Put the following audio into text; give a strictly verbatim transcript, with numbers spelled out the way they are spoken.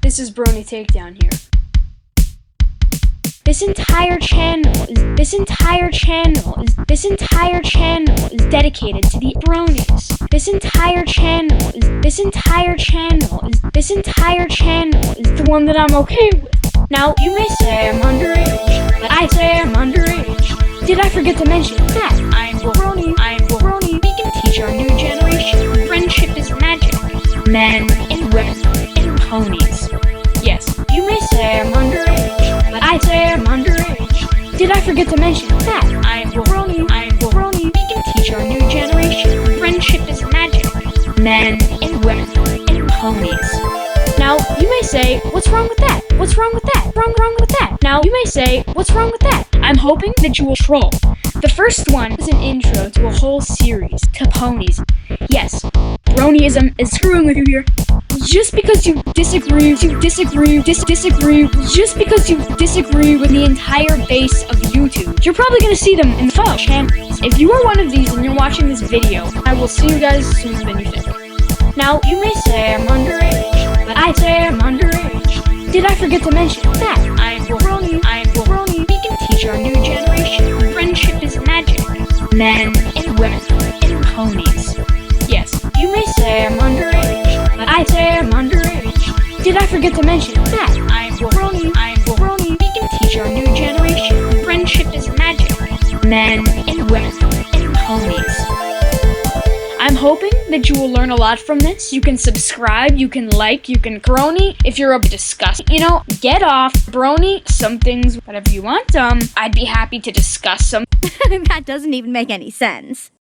This is Brony Takedown here. This entire channel is this entire channel is this entire channel is dedicated to the bronies. This entire channel is this entire channel is this entire channel is the one that I'm okay with. Now you may say I'm underage, but I say I'm underage. Did I forget to mention that I'm brony? I'm brony. We can teach our new generation. Friendship is magic. Men and women and ponies. Yes, you may say I'm underage, but I say I'm underage. Did I forget to mention that I'm brony? I'm brony. We can teach our new generation. Friendship is magic. Men and women and ponies. Now, you may say, what's wrong with that? What's wrong with that? Wrong, wrong with that? Now, you may say, what's wrong with that? I'm hoping that you will troll. The first one is an intro to a whole series to ponies. Yes, bronyism is screwing with you here. Just because you disagree, you disagree, dis disagree, just because you disagree with the entire base of YouTube, you're probably gonna see them in the photo channels. If you are one of these and you're watching this video, I will see you guys sooner than you think. Now, you may say I'm underage, but I say I'm underage. Did I forget to mention that I'm brony? I'm brony. We can teach our new generation. Friendship is magic. Men and women and ponies. Yes, you may say I'm underage, but I say I'm underage. Did I forget to mention that I'm brony? I'm brony. We can teach our new generation. Friendship is magic. Men and women and ponies. I'm hoping that you will learn a lot from this. You can subscribe, you can like, you can brony if you're up to discuss. You know, get off, brony, some things, whatever you want. Um, I'd be happy to discuss some. That doesn't even make any sense.